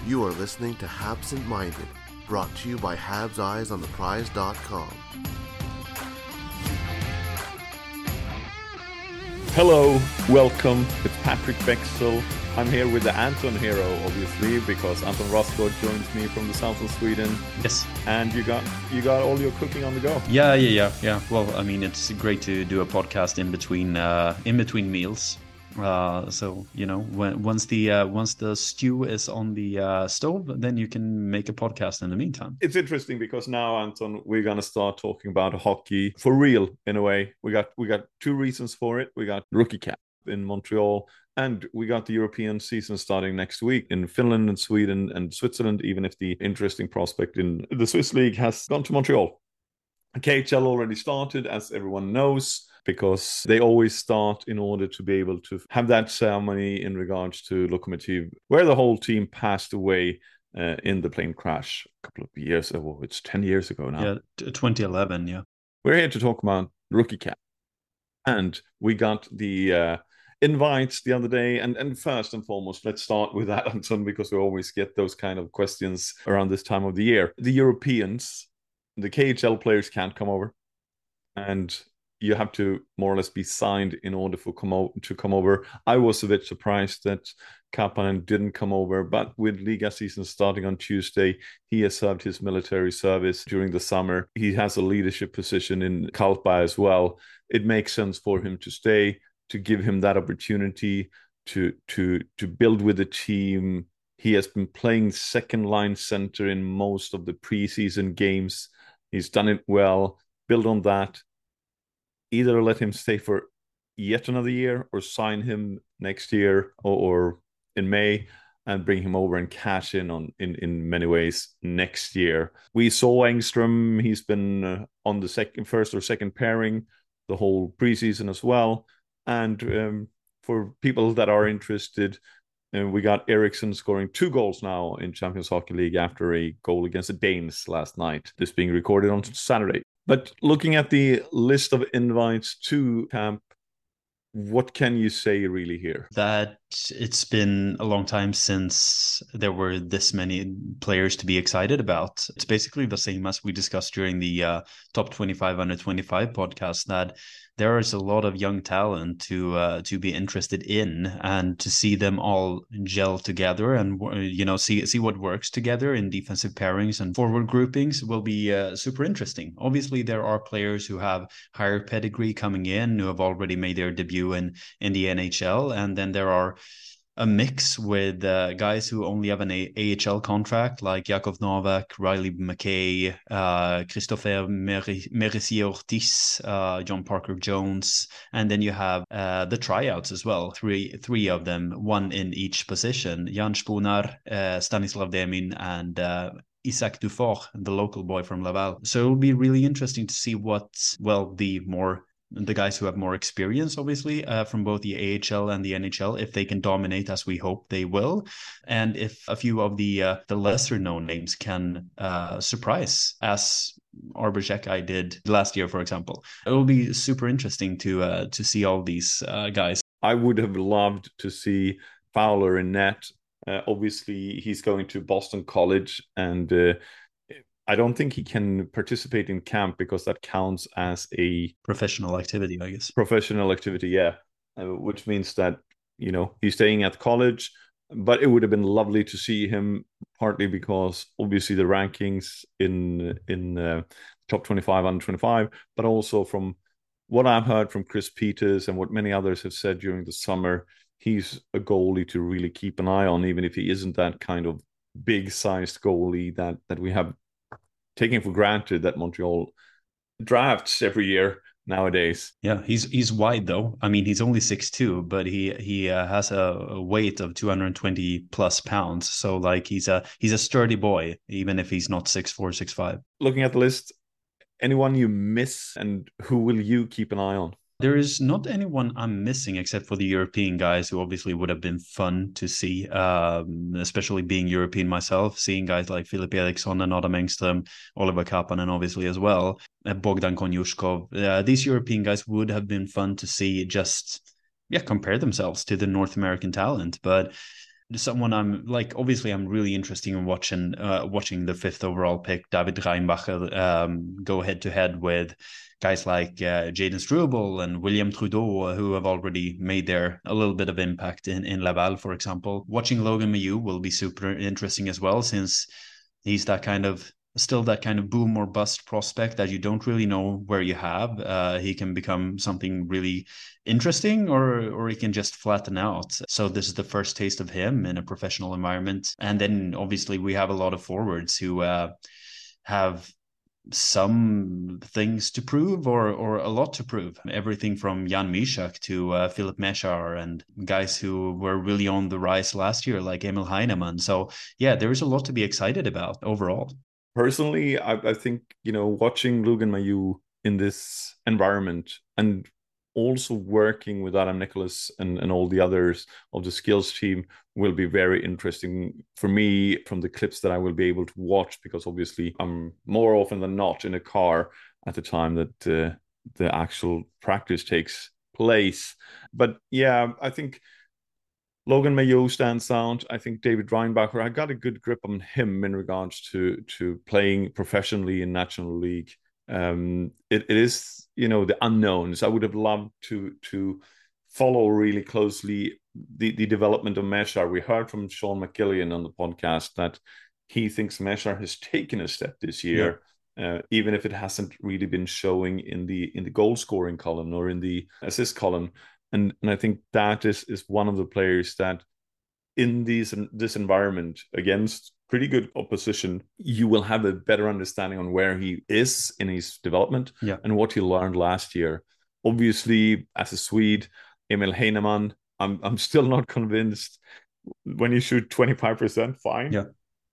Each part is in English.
You are listening to Habsent Minded, brought to you by HabsEyesOnThePrize.com. Hello, welcome. It's Patrick Bexel. I'm here with the Anton hero, obviously, because Anton Rosgaard joins me from the south of Sweden. Yes. And you got all your cooking on the go. Yeah. Well, I mean, it's great to do a podcast in between meals. So you know, once the stew is on the stove, then you can make a podcast in the meantime. It's interesting because now, Anton, we're gonna start talking about hockey for real in a way. We got two reasons for it. We got rookie cap in Montreal, and we got the European season starting next week in Finland and Sweden and Switzerland, even if the interesting prospect in the Swiss league has gone to Montreal. KHL already started, as everyone knows, because they always start in order to be able to have that ceremony in regards to Lokomotiv, where the whole team passed away in the plane crash a couple of years ago. It's 10 years ago now. Yeah, 2011, yeah. We're here to talk about rookie cap. And we got the invites the other day. And first and foremost, let's start with that, Anton, because we always get those kind of questions around this time of the year. The Europeans, the KHL players can't come over. And you have to more or less be signed in order to come over. I was a bit surprised that Kapanen didn't come over, but with Liga season starting on Tuesday, he has served his military service during the summer. He has a leadership position in Kalpa as well. It makes sense for him to stay, to give him that opportunity to build with the team. He has been playing second line center in most of the preseason games. He's done it well. Build on that. Either let him stay for yet another year or sign him next year or in May and bring him over and cash in on in many ways next year. We saw Engström. He's been on the first or second pairing the whole preseason as well. And for people that are interested, we got Eriksson scoring 2 goals now in Champions Hockey League after a goal against the Danes last night. This being recorded on Saturday. But looking at the list of invites to camp, what can you say really here? That it's been a long time since there were this many players to be excited about. It's basically the same as we discussed during the Top 25 Under 25 podcast, that there is a lot of young talent to be interested in, and to see them all gel together and see what works together in defensive pairings and forward groupings will be super interesting. Obviously, there are players who have higher pedigree coming in, who have already made their debut in the NHL, and then there are a mix with guys who only have an AHL contract, like Jakov Novak, Riley McKay, Christopher Mercier-Ortiz, John Parker Jones, and then you have the tryouts as well. Three of them, one in each position: Jan Spunar, Stanislav Demin, and Isaac Dufour, the local boy from Laval. So it'll be really interesting to see the guys who have more experience, obviously, from both the AHL and the NHL, if they can dominate as we hope they will, and if a few of the lesser known names can surprise, as Arber Xhekaj did last year, for example. It will be super interesting to see all these guys. I would have loved to see Fowler in net. Obviously, he's going to Boston College, and I don't think he can participate in camp because that counts as a professional activity, I guess. Professional activity, yeah. Which means that, he's staying at college, but it would have been lovely to see him, partly because obviously the rankings in top 25 under 25, but also from what I've heard from Chris Peters and what many others have said during the summer, he's a goalie to really keep an eye on, even if he isn't that kind of big-sized goalie that we have taking for granted that Montreal drafts every year nowadays. Yeah, he's wide though. I mean, he's only 6'2", but he has a weight of 220 plus pounds. So like he's a sturdy boy, even if he's not 6'4", 6'5". Looking at the list, anyone you miss, and who will you keep an eye on? There is not anyone I'm missing except for the European guys, who obviously would have been fun to see, especially being European myself, seeing guys like Filip Eriksson and Adam Engström, Oliver Kapanen obviously as well, Bogdan Konyushkov. These European guys would have been fun to see, just compare themselves to the North American talent. But someone I'm like, obviously I'm really interested in watching the 5th overall pick, David Reinbacher, go head to head with guys like Jaden Struble and William Trudeau, who have already made a little bit of impact in Laval, for example. Watching Logan Mailloux will be super interesting as well, since he's still that kind of boom or bust prospect that you don't really know where you have. He can become something really interesting, or he can just flatten out. So this is the first taste of him in a professional environment. And then obviously we have a lot of forwards who have some things to prove, or a lot to prove. Everything from Jan Mysak to Philip Mechar, and guys who were really on the rise last year, like Emil Heinemann. So yeah, there is a lot to be excited about overall. Personally, I think, watching Logan Mailloux in this environment, and also working with Adam Nicholas and all the others of the skills team, will be very interesting for me from the clips that I will be able to watch, because obviously I'm more often than not in a car at the time that the actual practice takes place. But yeah, I think Logan Mailloux stands out. I think David Reinbacher, I got a good grip on him in regards to playing professionally in National League. It is, the unknowns. I would have loved to follow really closely the development of Mechar. We heard from Sean McGillian on the podcast that he thinks Mechar has taken a step this year. Yeah. Even if it hasn't really been showing in the goal scoring column or in the assist column. And I think that is one of the players that in this environment against pretty good opposition, you will have a better understanding on where he is in his development and what he learned last year. Obviously, as a Swede, Emil Heinemann, I'm still not convinced. When you shoot 25%, fine. Yeah.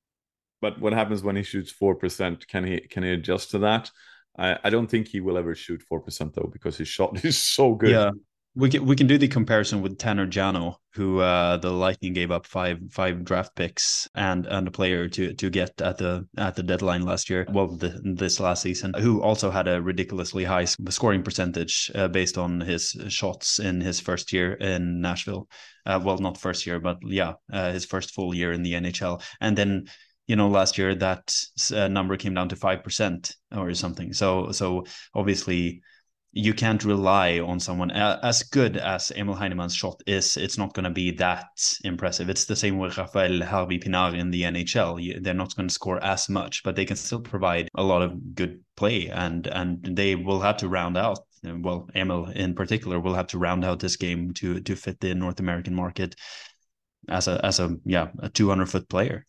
But what happens when he shoots 4%? Can he adjust to that? I don't think he will ever shoot 4% though, because his shot is so good. Yeah. We can do the comparison with Tanner Jano, who the Lightning gave up five draft picks and a player to get at the deadline last year. Well, this last season, who also had a ridiculously high scoring percentage based on his shots in his first year in Nashville. Well, not first year, but his first full year in the NHL. And then, last year that number came down to 5% or something. So obviously, you can't rely on someone as good as Emil Heinemann's shot is. It's not going to be that impressive. It's the same with Rafael Harvey Pinard in the NHL. They're not going to score as much, but they can still provide a lot of good play, and they will have to round out. Well, Emil in particular will have to round out this game to fit the North American market as a 200-foot player.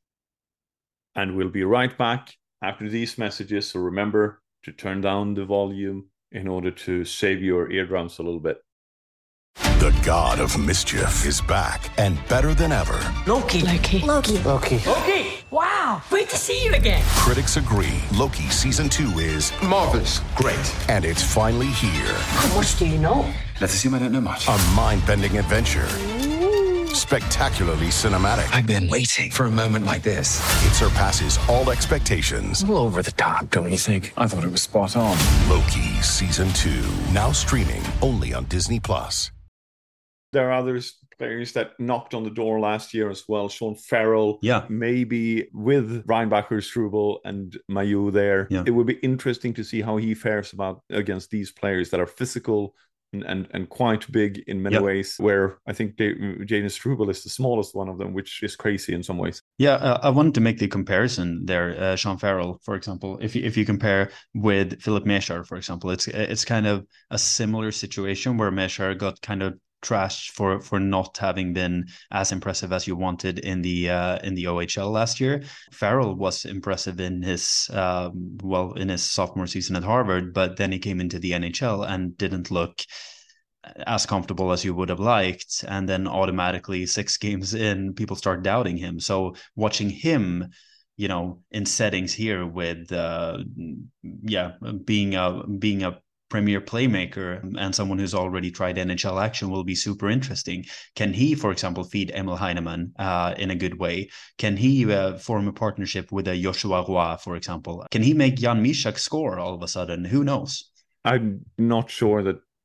And we'll be right back after these messages. So remember to turn down the volume in order to save your eardrums a little bit. The god of mischief is back and better than ever. Loki. Wow, great to see you again. Critics agree Loki Season 2 is marvelous, great. And it's finally here. How much do you know? Let's assume I don't know much. A mind-bending adventure. Spectacularly cinematic. I've been waiting for a moment like this. It surpasses all expectations. A little over the top, don't you think? I thought it was spot on. Loki Season 2, now streaming only on Disney+. There are other players that knocked on the door last year as well. Sean Farrell, maybe with Reinbacher, Struble, and Mailloux there. Yeah. It would be interesting to see how he fares against these players that are physical and quite big in many ways, where I think Jaden Struble is the smallest one of them, which is crazy in some ways. Yeah, I wanted to make the comparison there. Sean Farrell, for example, if you compare with Philip Mechar, for example, it's kind of a similar situation where Mechar got kind of trashed for not having been as impressive as you wanted in the OHL last year. Farrell was impressive in his sophomore season at Harvard, but then he came into the NHL and didn't look as comfortable as you would have liked, and then automatically 6 games in, people start doubting him. So watching him, in settings here with being a premier playmaker and someone who's already tried NHL action will be super interesting. Can he, for example, feed Emil Heinemann in a good way? Can he form a partnership with a Joshua Roy, for example? Can he make Jan Mysak score all of a sudden? Who knows? I'm not sure that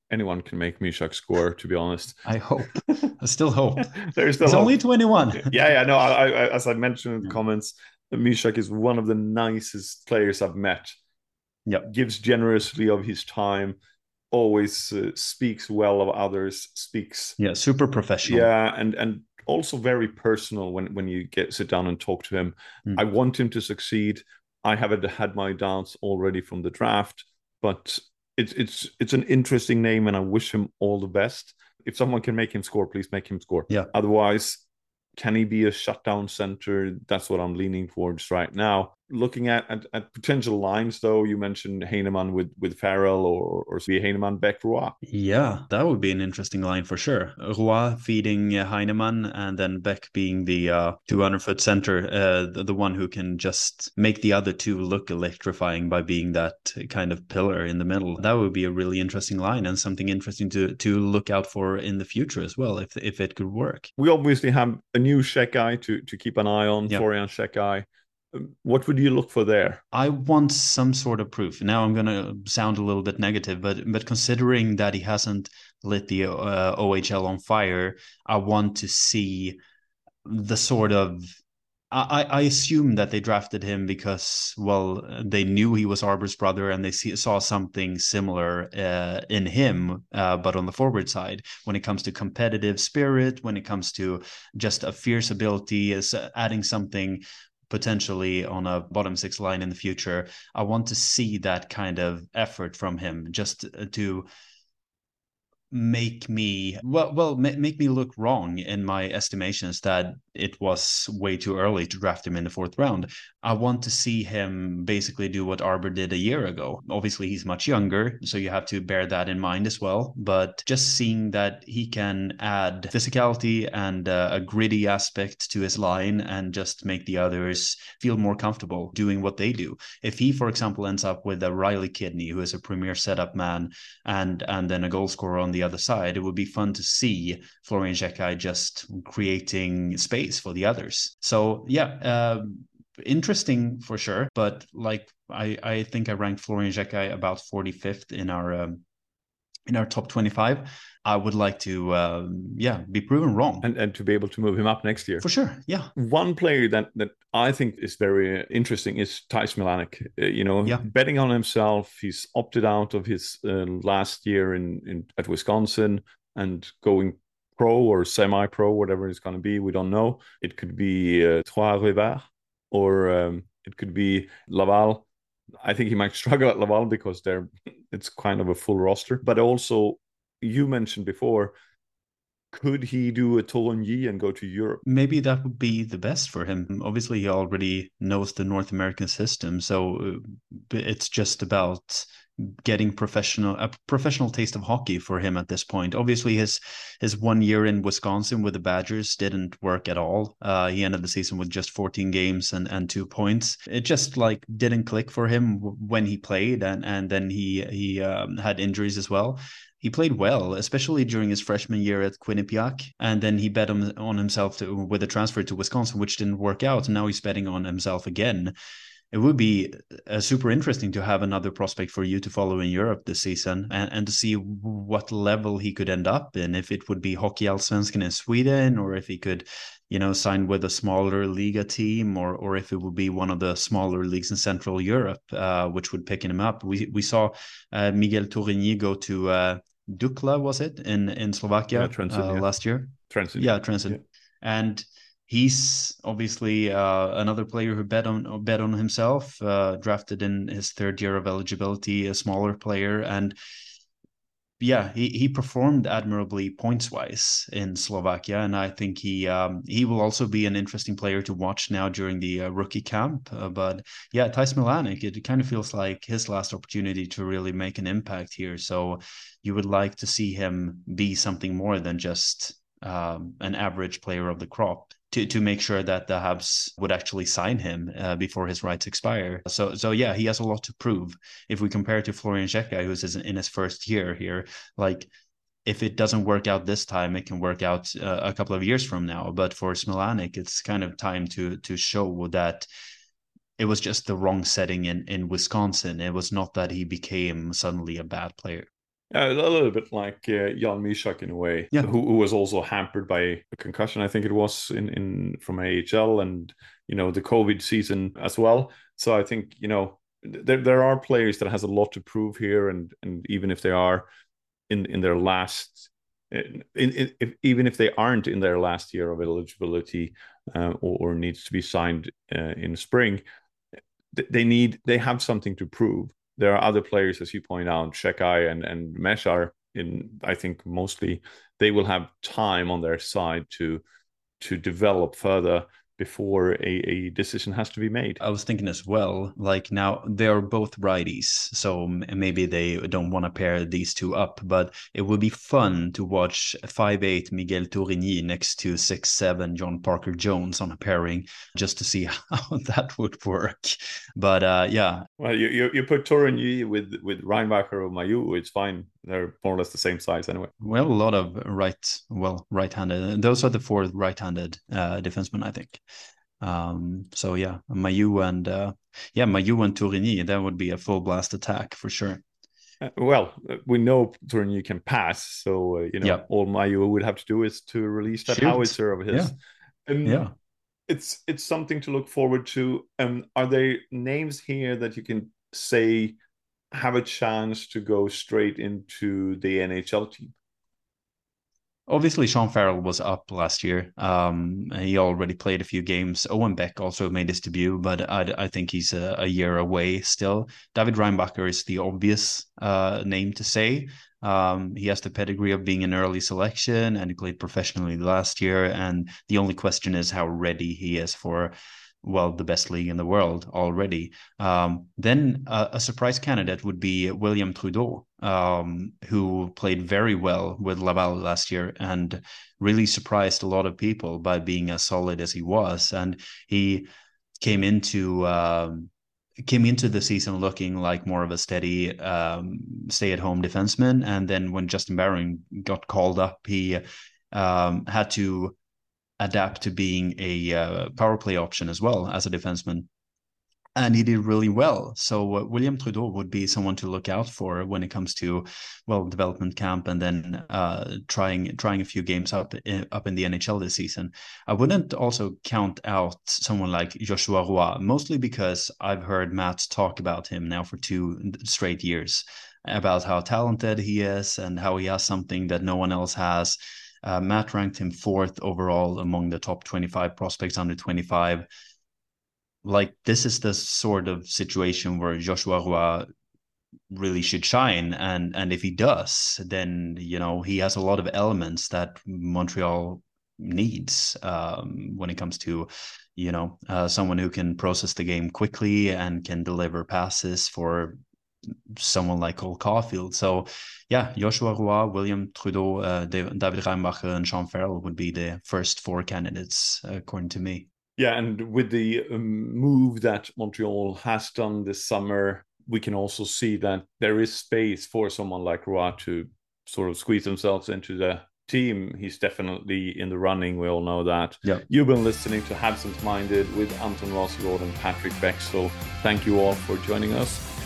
anyone can make Mysak score, to be honest. I hope. I still hope. There's still He's hope. only 21. Yeah, no, I as I mentioned in the comments, Mysak is one of the nicest players I've met. Yep. Gives generously of his time, always speaks well of others, speaks... Yeah, super professional. Yeah, and also very personal when you sit down and talk to him. I want him to succeed. I haven't had my doubts already from the draft, but it's an interesting name, and I wish him all the best. If someone can make him score, please make him score. Yeah. Otherwise, can he be a shutdown center? That's what I'm leaning towards right now. Looking at potential lines, though, you mentioned Heinemann with Farrell or Heinemann, Beck, Roy. Yeah, that would be an interesting line for sure. Roy feeding Heinemann, and then Beck being the 200-foot center, the one who can just make the other two look electrifying by being that kind of pillar in the middle. That would be a really interesting line, and something interesting to look out for in the future as well, if it could work. We obviously have a new Shekai to keep an eye on, Yep. Florian Shekai. What would you look for there? I want some sort of proof. Now I'm going to sound a little bit negative, but considering that he hasn't lit the OHL on fire, I want to see the sort of... I assume that they drafted him because, well, they knew he was Arber's brother, and they saw something similar in him, but on the forward side, when it comes to competitive spirit, when it comes to just a fierce ability, is adding something potentially on a bottom six line in the future. I want to see that kind of effort from him, just to make me make me look wrong in my estimations that it was way too early to draft him in the fourth round. I want to see him basically do what Arber did a year ago. Obviously, he's much younger, so you have to bear that in mind as well. But just seeing that he can add physicality and a gritty aspect to his line and just make the others feel more comfortable doing what they do. If he, for example, ends up with a Riley Kidney, who is a premier setup man, and then a goal scorer on the other side, it would be fun to see Florian Shekai just creating space for the others. So yeah, interesting for sure. But like I think I ranked Florian Shekai about 45th in our top 25. I would like to be proven wrong, and to be able to move him up next year for sure. Yeah, one player that I think is very interesting is Theis Milanic. Betting on himself. He's opted out of his last year at Wisconsin and going pro or semi-pro, whatever it's going to be. We don't know. It could be Trois-Rivières, or it could be Laval. I think he might struggle at Laval because it's kind of a full roster. But also, you mentioned before, could he do a Torigny and go to Europe? Maybe that would be the best for him. Obviously, he already knows the North American system, so it's just about getting a professional taste of hockey for him at this point. Obviously, his 1 year in Wisconsin with the Badgers didn't work at all. He ended the season with just 14 games and 2 points. It just didn't click for him when he played, and then he had injuries as well. He played well, especially during his freshman year at Quinnipiac, and then he bet on himself with a transfer to Wisconsin, which didn't work out, and now he's betting on himself again. It would be super interesting to have another prospect for you to follow in Europe this season, and to see what level he could end up in, if it would be Hockey Allsvenskan in Sweden, or if he could, sign with a smaller Liga team, or if it would be one of the smaller leagues in Central Europe, which would pick him up. We saw Miguel Torigny go to Dukla, was it, in Slovakia last year? Trenčín. Yeah, Trenčín. Yeah. And he's obviously another player who bet on himself, drafted in his third year of eligibility, a smaller player. And yeah, he performed admirably points-wise in Slovakia, and I think he will also be an interesting player to watch now during the rookie camp. But yeah, Theis Milanic, it kind of feels like his last opportunity to really make an impact here. So you would like to see him be something more than just an average player of the crop, to make sure that the Habs would actually sign him before his rights expire. So yeah, he has a lot to prove. If we compare it to Florian Shekai, who's in his first year here, if it doesn't work out this time, it can work out a couple of years from now. But for Smilanic, it's kind of time to show that it was just the wrong setting in Wisconsin. It was not that he became suddenly a bad player. A little bit like Jan Mysak in a way, Yeah. who was also hampered by a concussion, I think it was in from AHL, and the COVID season as well. So I think there are players that has a lot to prove here, and even if they are in their last, even if they aren't in their last year of eligibility or needs to be signed in spring, they have something to prove. There are other players, as you point out, Shekai and Meshar, I think mostly they will have time on their side to develop further before a decision has to be made. I was thinking as well, like now they are both righties, so maybe they don't want to pair these two up, but it would be fun to watch 5'8" Miguel Tourigny next to 6'7" John Parker Jones on a pairing, just to see how that would work. But yeah. Well, you put Tourigny with Reinbacher or Mailloux, it's fine. They're more or less the same size anyway. Well, a lot of right-handed. Those are the four right-handed defensemen, I think. So yeah, Mailloux and Tourigny, that would be a full blast attack for sure. Well, we know Tourigny can pass, so all Mailloux would have to do is to release that howitzer of his. Yeah. It's something to look forward to. Are there names here that you can say have a chance to go straight into the NHL team? Obviously, Sean Farrell was up last year. He already played a few games. Owen Beck also made his debut, but I think he's a year away still. David Reinbacher is the obvious name to say. He has the pedigree of being an early selection, and he played professionally last year. And the only question is how ready he is for, the best league in the world already. Then a surprise candidate would be William Trudeau, who played very well with Laval last year and really surprised a lot of people by being as solid as he was. And he came into the season looking like more of a steady stay-at-home defenseman. And then when Justin Barron got called up, he had to adapt to being a power play option as well as a defenseman. And he did really well. So William Trudeau would be someone to look out for when it comes to, development camp and then trying a few games up in the NHL this season. I wouldn't also count out someone like Joshua Roy, mostly because I've heard Matt talk about him now for 2 straight years, about how talented he is and how he has something that no one else has. Matt ranked him 4th overall among the top 25 prospects under 25. Like, this is the sort of situation where Joshua Roy really should shine. And if he does, then, he has a lot of elements that Montreal needs when it comes to, someone who can process the game quickly and can deliver passes for someone like Cole Caulfield. So yeah, Joshua Roy, William Trudeau, David Reinbacher, and Sean Farrell would be the first 4 candidates, according to me. Yeah, and with the move that Montreal has done this summer, we can also see that there is space for someone like Roy to sort of squeeze themselves into the team. He's definitely in the running. We all know that. Yeah. You've been listening to Habsent Minded with Anton Rosengård and Patrick Bexell. Thank you all for joining us.